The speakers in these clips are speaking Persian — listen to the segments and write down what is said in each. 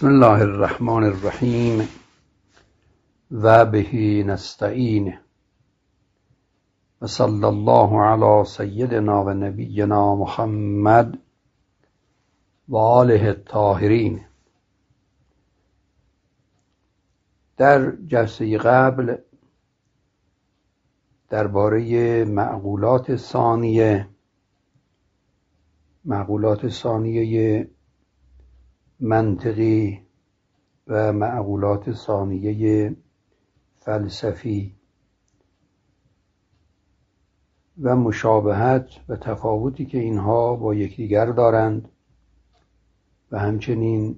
بسم الله الرحمن الرحیم و به نستعین و صلی الله علی سیدنا و نبینا محمد و آله الطاهرین. در جلسه قبل درباره معقولات ثانیه منطقی و معقولات ثانیه فلسفی و مشابهت و تفاوتی که اینها با یکدیگر دارند و همچنین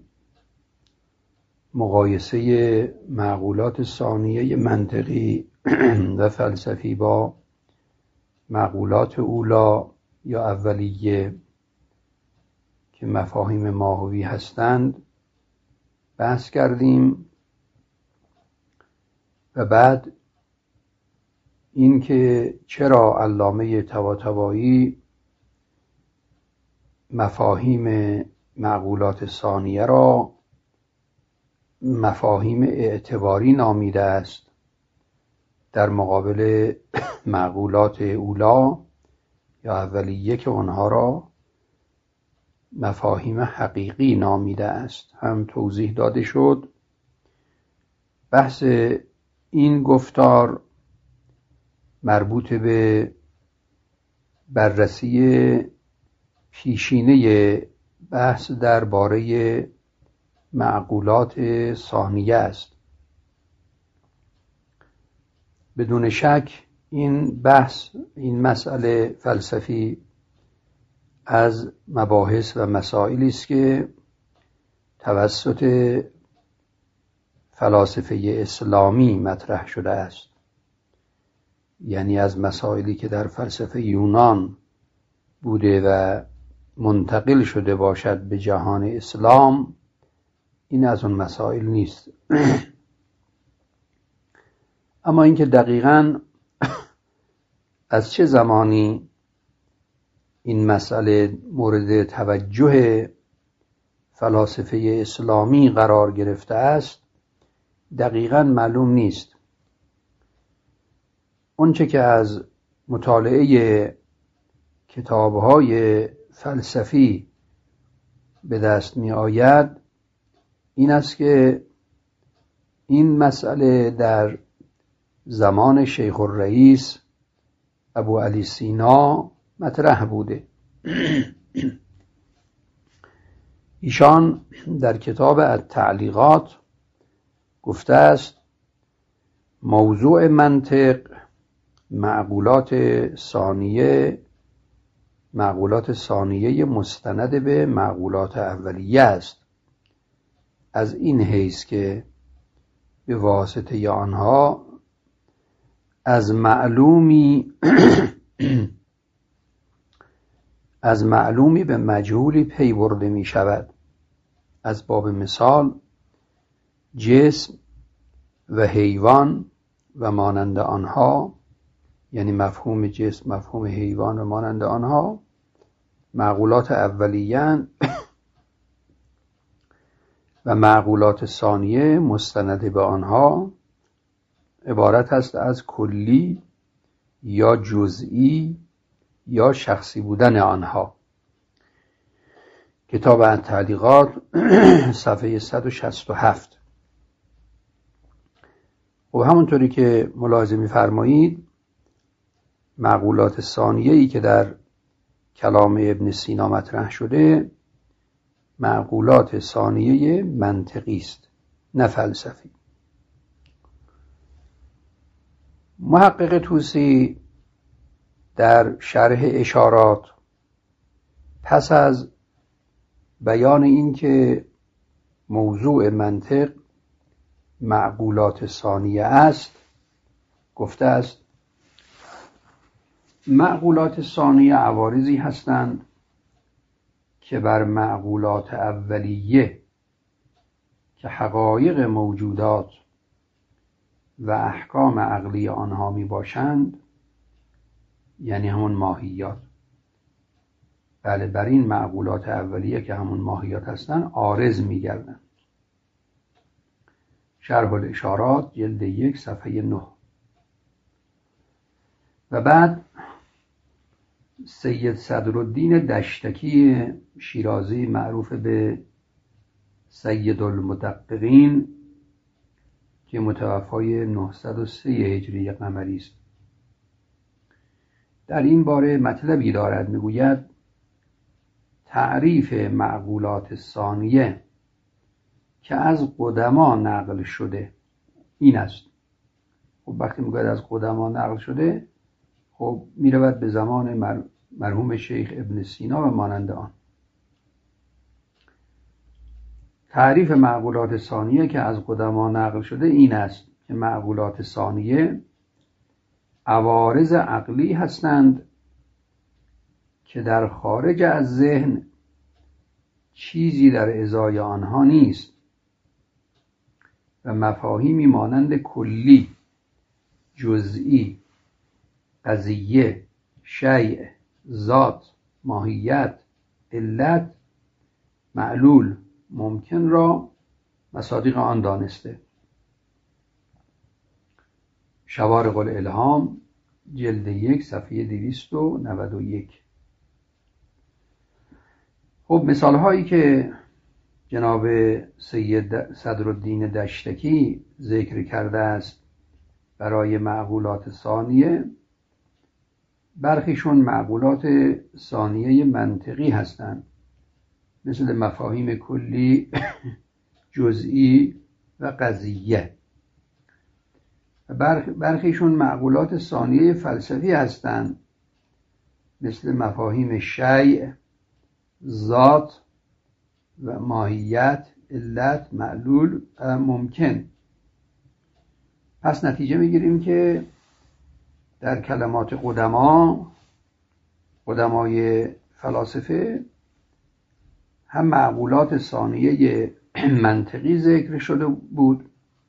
مقایسه معقولات ثانیه منطقی و فلسفی با معقولات اولا یا اولیه که مفاهیم ماهوی هستند بحث کردیم و بعد اینکه چرا علامه طباطبایی مفاهیم معقولات ثانیه را مفاهیم اعتباری نامیده است در مقابل معقولات اولا یا اولیه که آنها را مفاهیم حقیقی نامیده است هم توضیح داده شد. بحث این گفتار مربوط به بررسی پیشینه بحث درباره معقولات ثانیه است. بدون شک این مسئله فلسفی از مباحث و مسائلی است که توسط فلاسفه اسلامی مطرح شده است، یعنی از مسائلی که در فلسفه یونان بوده و منتقل شده باشد به جهان اسلام. این از اون مسائل نیست. اما اینکه دقیقاً از چه زمانی این مسئله مورد توجه فلاسفه اسلامی قرار گرفته است دقیقاً معلوم نیست. اونچه که از مطالعه کتاب‌های فلسفی به دست می آید این است که این مسئله در زمان شیخ الرئیس ابو علی سینا مطرح بوده. ایشان در کتاب التعلیقات گفته است موضوع منطق معقولات ثانیه مستند به معقولات اولیه است، از این حیث که به واسطه آنها از معلومی به مجهولی پی برده می شود. از باب مثال جسم و حیوان و مانند آنها، یعنی مفهوم جسم، مفهوم حیوان و مانند آنها معقولات اولیه‌اند و معقولات ثانیه مستند به آنها عبارت است از کلی یا جزئی یا شخصی بودن آنها. کتاب التعلیقات صفحه 167. و همونطوری که ملاحظه می‌فرمایید معقولات ثانیه‌ای که در کلام ابن سینا مطرح شده معقولات ثانیه منطقی است نه فلسفی. محقق طوسی در شرح اشارات پس از بیان این که موضوع منطق معقولات ثانیه است گفته است معقولات ثانیه عوارضی هستند که بر معقولات اولیه که حقایق موجودات و احکام عقلی آنها می باشند، یعنی همون ماهیات، بله بر این معقولات اولیه که همون ماهیات هستن عارض می گردن. شرح الاشارات جلد 1 صفحه 9. و بعد سید صدرالدین دشتکی شیرازی معروف به سید المدققین که متوفای 903 هجری قمری است، در این باره مطلبی دارد. میگوید تعریف معقولات ثانیه که از قدما نقل شده این است. خب وقتی میگوید از قدما نقل شده، خب میرود به زمان مرحوم شیخ ابن سینا و مانند آن. تعریف معقولات ثانیه که از قدما نقل شده این است که معقولات ثانیه عوارض عقلی هستند که در خارج از ذهن چیزی در ازای آنها نیست و مفاهیمی مانند کلی، جزئی، قضیه، شیء، ذات، ماهیت، علت، معلول، ممکن را مصادیق آن دانسته. شوارق الالهام جلد 1 صفحه 291. خب مثال هایی که جناب سید صدرالدین دشتکی ذکر کرده است برای معقولات ثانیه، برخیشون معقولات ثانیه منطقی هستند، مثل مفاهیم کلی، جزئی و قضیه. برخیشون معقولات ثانیه فلسفی هستند، مثل مفاهیم شیء، ذات و ماهیت، علت، معلول و ممکن. پس نتیجه میگیریم که در کلمات قدمای فلاسفه هم معقولات ثانیه منطقی ذکر شده بود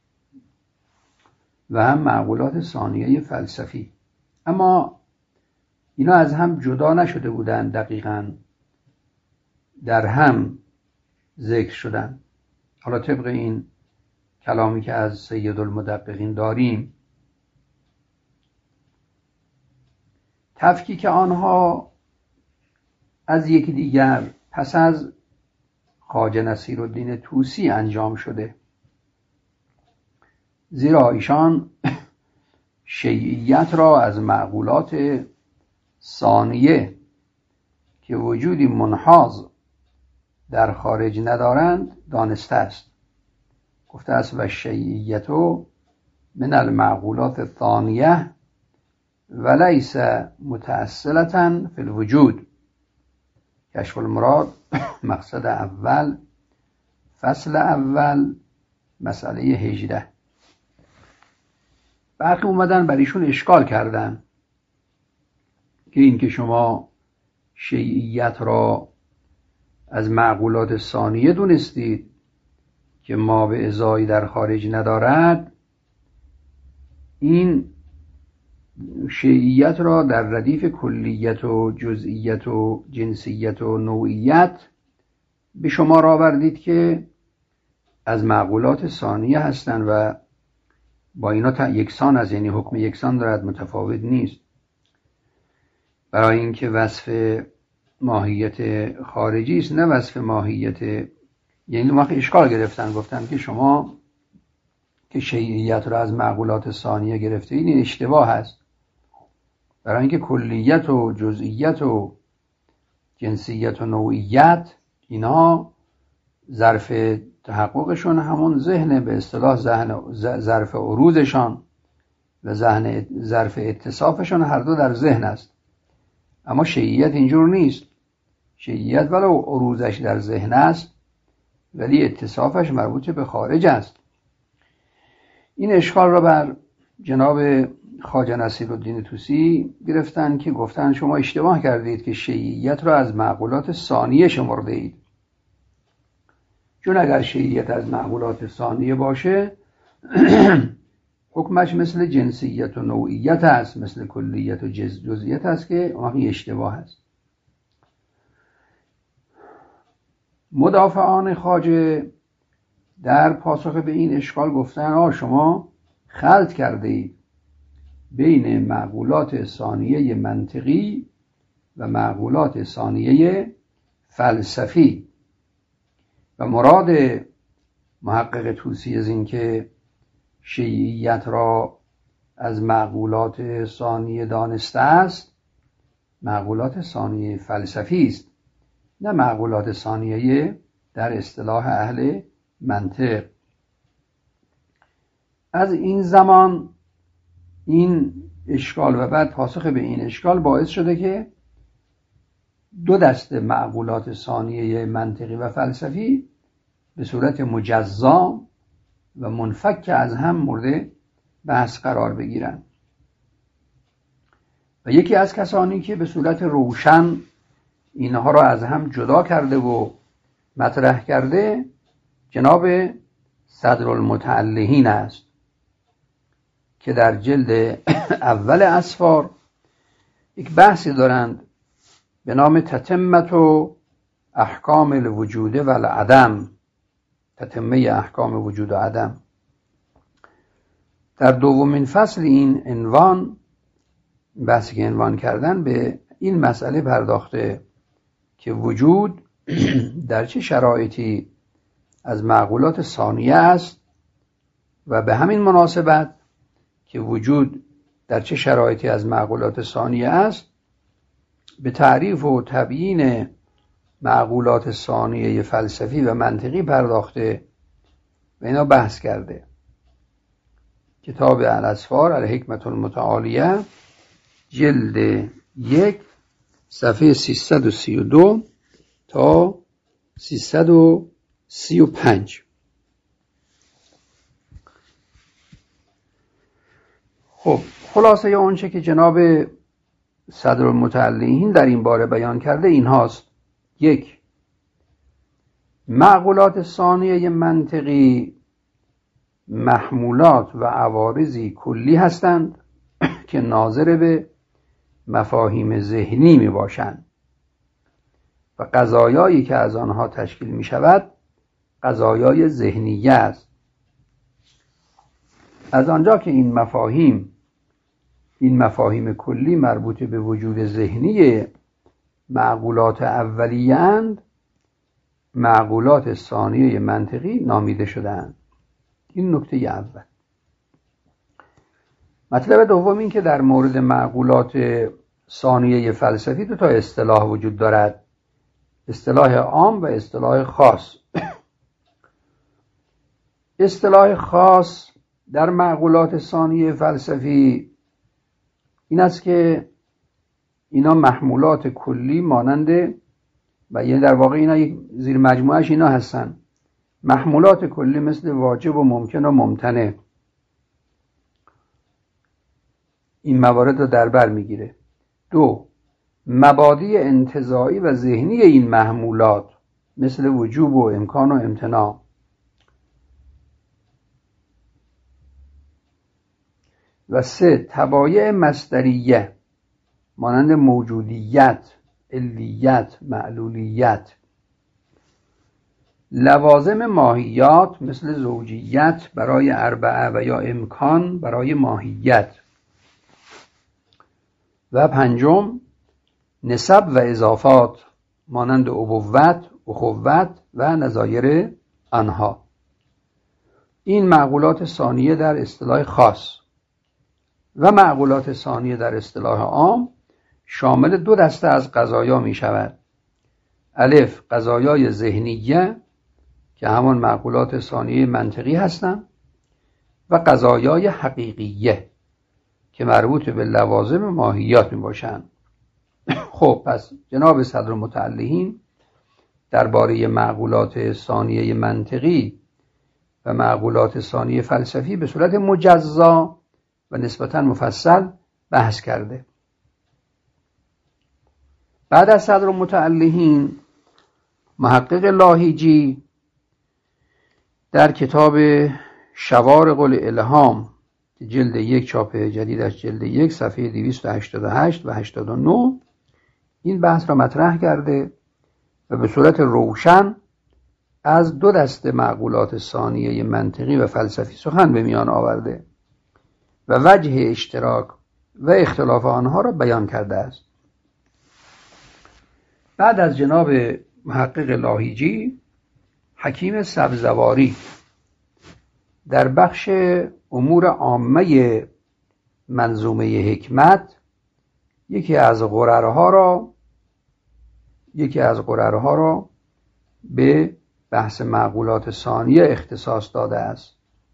و هم معقولات ثانیه فلسفی، اما اینا از هم جدا نشده بودند، دقیقاً در هم ذکر شدن. حالا طبق این کلامی که از سید المدققین داریم، تفکیک آنها از یکی دیگر پس از خواجه نصیرالدین طوسی انجام شده، زیرا ایشان شیعیت را از معقولات ثانیه که وجودی منحاز در خارج ندارند دانسته است. گفته است و شیعیت من المعقولات الثانیه ولیس متأصلة فی الوجود. کشف المراد مقصد اول، فصل اول، مسئله 18. برخی اومدن بر ایشون اشکال کردن که این که شما شیعیت را از معقولات ثانیه دونستید که ما به ازایی در خارج ندارد، این شیعیت را در ردیف کلیت و جزئیت و جنسیت و نوعیت به شما را آوردید که از معقولات ثانیه هستند و با اینا یکسان است، یعنی حکم یکسان دارد، متفاوت نیست. برای اینکه وصف ماهیت خارجی است، نه وصف ماهیت. یعنی وقت اشکال گرفتن، گفتن که شما که شیعیت را از معقولات ثانیه گرفته این اشتباه است، برای اینکه کلیت و جزئیت و جنسیت و نوعیت اینا ظرف تحققشون همون ذهن، به اصطلاح ظرف عروضشان و ظرف اتصافشون هر دو در ذهن است. اما شیعیت اینجور نیست. شیعیت ولو عروضش در ذهن است ولی اتصافش مربوط به خارج است. این اشکال را بر جناب خواجه نصیرالدین طوسی گرفتن که گفتن شما اشتباه کردید که شیعیت را از معقولات ثانیه شمرده اید، چون اگر شیعیت از معقولات ثانیه باشه حکمش مثل جنسیت و نوعیت است، مثل کلیت و جزئیت است که آنی اشتباه است. مدافعان خواجه در پاسخ به این اشکال گفتن شما خلط کرده اید بین معقولات ثانیه منطقی و معقولات ثانیه فلسفی و مراد محقق طوسی از این که شیعیت را از معقولات ثانیه دانسته است معقولات ثانیه فلسفی است، نه معقولات ثانیه در اصطلاح اهل منطق. از این زمان این اشکال و بعد پاسخ به این اشکال باعث شده که دو دسته معقولات ثانیه منطقی و فلسفی به صورت مجزا و منفک از هم مورد بحث قرار بگیرند و یکی از کسانی که به صورت روشن اینها را از هم جدا کرده و مطرح کرده جناب صدرالمتعلحین است که در جلد اول اسفار یک بحثی دارند به نام تتمت و احکام الوجود و العدم، تتمه احکام وجود و عدم. در دومین فصل این عنوان بحثی که عنوان کردن به این مسئله پرداخته که وجود در چه شرایطی از معقولات ثانیه است و به همین مناسبت که وجود در چه شرایطی از معقولات ثانیه است به تعریف و تبیین معقولات ثانیه فلسفی و منطقی پرداخته و اینا بحث کرده. کتاب الاسفار الحکمة المتعالیه جلد 1 صفحه 332 تا 335. خب خلاصه اونچه که جناب صدرالمتعلحین در این باره بیان کرده این هاست: 1. معقولات ثانیه منطقی محمولات و عوارضی کلی هستند که ناظر به مفاهیم ذهنی می باشند و قضایایی که از آنها تشکیل می شود قضایای ذهنیه است. از آنجا که این مفاهیم کلی مربوط به وجود ذهنی معقولات اولیه اند، معقولات ثانیه منطقی نامیده شدند. این نکته اول. مطلب دوم این که در مورد معقولات ثانیه فلسفی دو تا اصطلاح وجود دارد: اصطلاح عام و اصطلاح خاص. اصطلاح خاص در معقولات ثانیه فلسفی این است که اینا محمولات کلی مانند و یعنی در واقع اینا یک زیر مجموعهش اینا هستن: محمولات کلی مثل واجب و ممکن و ممتنع، این موارد رو در بر میگیره. 2. مبادی انتزاعی و ذهنی این محمولات مثل وجوب و امکان و امتناع. و 3. تبایع مصدریه مانند موجودیت، علیت، معلولیت. لوازم ماهیات مثل زوجیت برای اربعه و یا امکان برای ماهیت. و 5. نسب و اضافات مانند ابوت، اخوت و نظایر آنها. این معقولات ثانیه در اصطلاح خاص. و معقولات ثانیه در اصطلاح عام شامل دو دسته از قضایا می شود: الف قضایای ذهنیه که همان معقولات ثانیه منطقی هستند و قضایای حقیقیه که مربوط به لوازم ماهیات می باشند. خب پس جناب صدرالمتعلحین درباره معقولات ثانیه منطقی و معقولات ثانیه فلسفی به صورت مجزا و نسبتاً مفصل بحث کرده. بعد از صدرالمتعلحین محقق لاهیجی در کتاب شوارق الالهام جلد 1 چاپ جدیدش جلد 1 صفحه 288 و 89 این بحث را مطرح کرده و به صورت روشن از دو دسته معقولات ثانیه منطقی و فلسفی سخن به میان آورده و وجه اشتراک و اختلاف آنها را بیان کرده است. بعد از جناب محقق لاهیجی، حکیم سبزواری در بخش امور عامه منظومه حکمت یکی از قررها را به بحث معقولات ثانیه اختصاص داده است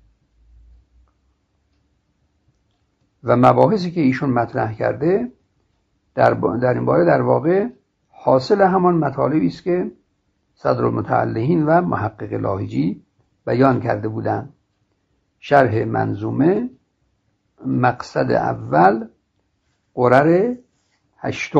و مباحثی که ایشون مطرح کرده در این باره در واقع حاصل همان مطالبی است که صدرالمتعلقین و محقق لاهیجی بیان کرده بودند. شرح منظومه، مقصد اول، قرر 8.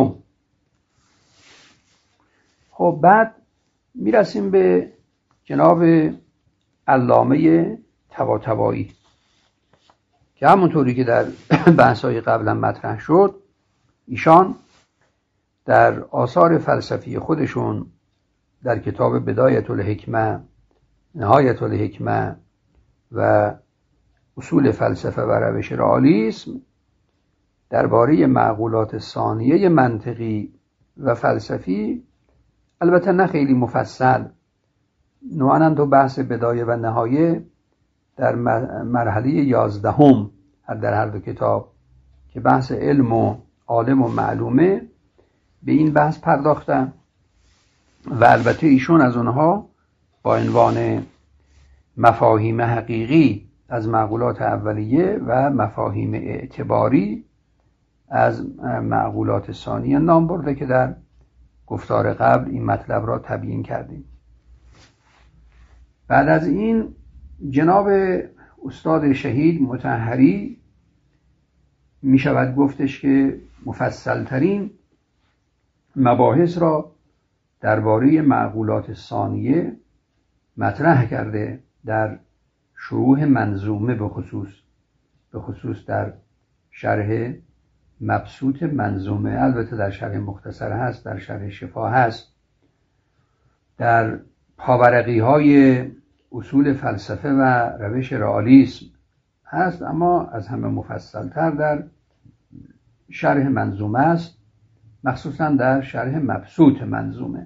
خب بعد میرسیم به جناب علامه طباطبایی که همونطوری که در بحث‌های قبلا مطرح شد، ایشان در آثار فلسفی خودشون در کتاب بدایت الحکمه، نهایت الحکمه و اصول فلسفه و روش رئالیسم درباره معقولات ثانیه منطقی و فلسفی، البته نه خیلی مفصل، نوعاً تو بحث بدایه و نهایه در مرحله 11 در هر دو کتاب که بحث علم و عالم و معلومه، به این بحث پرداختن و البته ایشون از اونها با عنوان مفاهیم حقیقی از معقولات اولیه و مفاهیم اعتباری از معقولات ثانیه نام برده که در گفتار قبل این مطلب را تبیین کردیم. بعد از این جناب استاد شهید مطهری می شود گفتش که مفصل ترین مباحث را درباره معقولات ثانیه مطرح کرده در شروح منظومه، به خصوص در شرح مبسوط منظومه، البته در شرح مختصر هست، در شرح شفا هست، در پاورقی های اصول فلسفه و روش رئالیسم هست، اما از همه مفصلتر در شرح منظومه است، مخصوصا در شرح مبسوط منظومه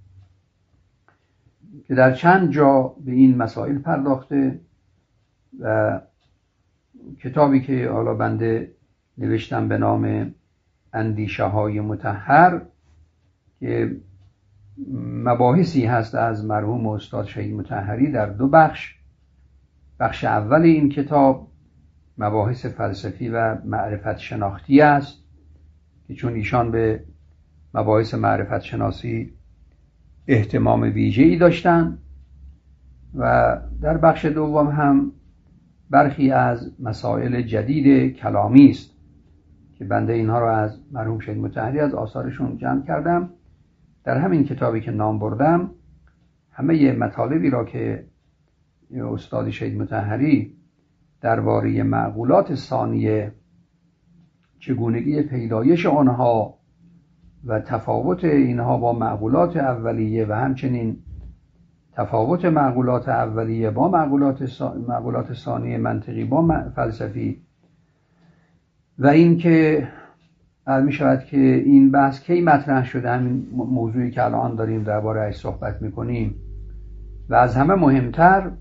که در چند جا به این مسائل پرداخته و کتابی که حالا بنده نوشتم به نام اندیشه های مطهر که مباحثی هست از مرحوم استاد شهید مطهری در دو بخش. بخش اول این کتاب مباحث فلسفی و معرفت شناختی است که چون ایشان به مباحث معرفت شناسی اهتمام ویژه‌ای داشتند، و در بخش دوم هم برخی از مسائل جدید کلامی است که بنده اینها را از مرحوم شهید مطهری از آثارشون جمع کردم. در همین کتابی که نام بردم همه مطالبی را که استاد شهید مطهری درباره معقولات ثانیه، چگونگی پیدایش آنها و تفاوت اینها با معقولات اولیه و همچنین تفاوت معقولات اولیه با معقولات ثانیه منطقی با فلسفی، و این که می شود که این بحث کی مطرح شده، همین موضوعی که الان داریم درباره اش صحبت میکنیم، و از همه مهمتر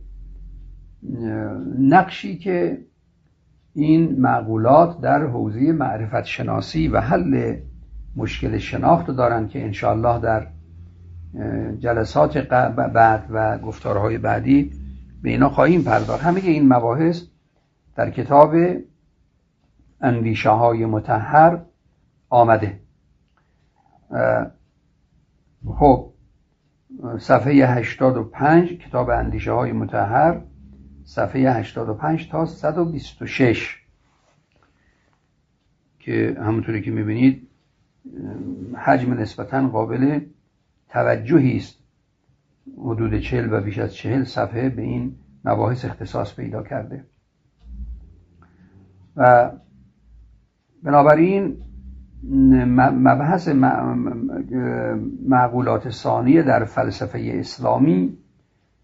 نقشی که این معقولات در حوزه معرفت شناسی و حل مشکل شناخت دارند که انشاءالله در جلسات بعد و گفتارهای بعدی به اینا خواهیم پرداخت. همه این مباحث در کتاب اندیشه های مطهر آمده. خب صفحه 85 کتاب اندیشه های مطهر، صفحه 85 تا 126 که همونطوری که میبینید حجم نسبتاً قابل توجهی است، حدود 40 و بیش از 40 صفحه به این مباحث اختصاص پیدا کرده. و بنابراین مبحث معقولات ثانیه در فلسفه اسلامی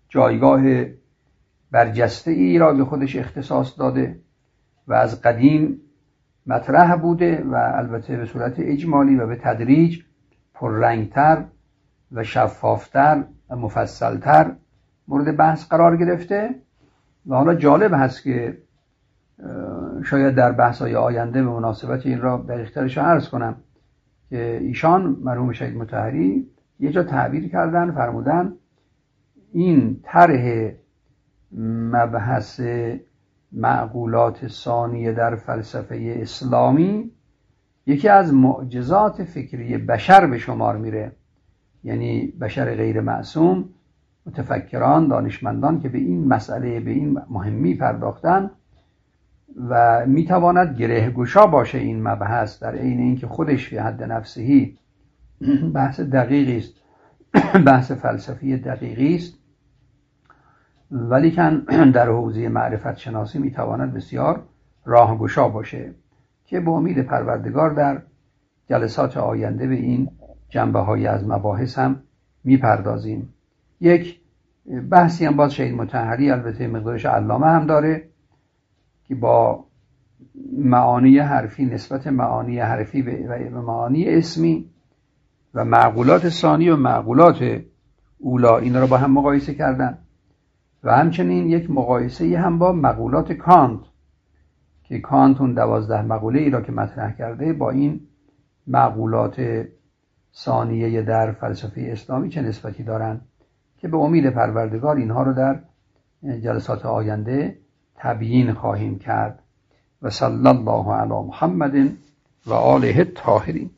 جایگاه برجسته ای را به خودش اختصاص داده و از قدیم مطرح بوده و البته به صورت اجمالی و به تدریج پررنگتر و شفافتر و مفصلتر مورد بحث قرار گرفته. و حالا جالب هست که شاید در بحث‌های آینده به مناسبت این را دقیق‌ترش عرض کنم که ایشان مرحوم شهید مطهری یه جا تعبیر کردن، فرمودن این طرح مبحث معقولات ثانیه در فلسفه اسلامی یکی از معجزات فکری بشر به شمار میره. یعنی بشر غیر معصوم، متفکران، دانشمندان که به این مسئله، به این مهمی پرداختن و میتواند گرهگشا باشه این مبحث، در عین اینکه خودش فی حد نفسهی بحث دقیقی است، بحث فلسفی دقیقی است، ولی کن در حوزه معرفت شناسی میتواند بسیار راهگشا باشه که به امید پروردگار در جلسات آینده به این جنبه های از مباحث هم میپردازیم. یک بحثی هم باز شهید مطهری البته مقدارش علامه هم داره که با معانی حرفی، نسبت معانی حرفی و معانی اسمی و معقولات ثانی و معقولات اولا، این را با هم مقایسه کردن و همچنین یک مقایسه هم با مقولات کانت که کانت اون 12 مقوله ای را که مطرح کرده با این معقولات ثانیه در فلسفه اسلامی چه نسبتی دارن که به امید پروردگار اینها رو در جلسات آینده تبیین خواهیم کرد. و صلی الله علی محمد و آله الطاهرین.